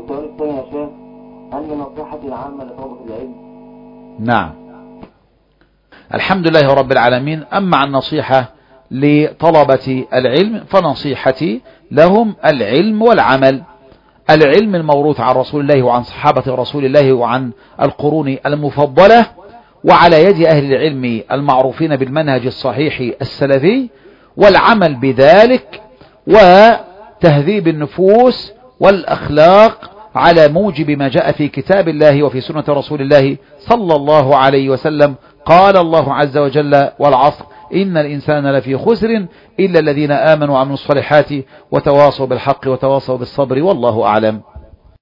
والسؤال الثاني يا شيخ، أن نصيحتي العامة لطلبة العلم. نعم. الحمد لله رب العالمين. أما عن نصيحة لطلبة العلم فنصيحتي لهم العلم والعمل. العلم الموروث عن رسول الله وعن صحابة رسول الله وعن القرون المفضلة، وعلى يد أهل العلم المعروفين بالمنهج الصحيح السلفي، والعمل بذلك وتهذيب النفوس والأخلاق على موجب ما جاء في كتاب الله وفي سنة رسول الله صلى الله عليه وسلم. قال الله عز وجل: والعصر إن الإنسان لفي خسر إلا الذين آمنوا وعملوا الصالحات وتواصوا بالحق وتواصوا بالصبر، والله أعلم.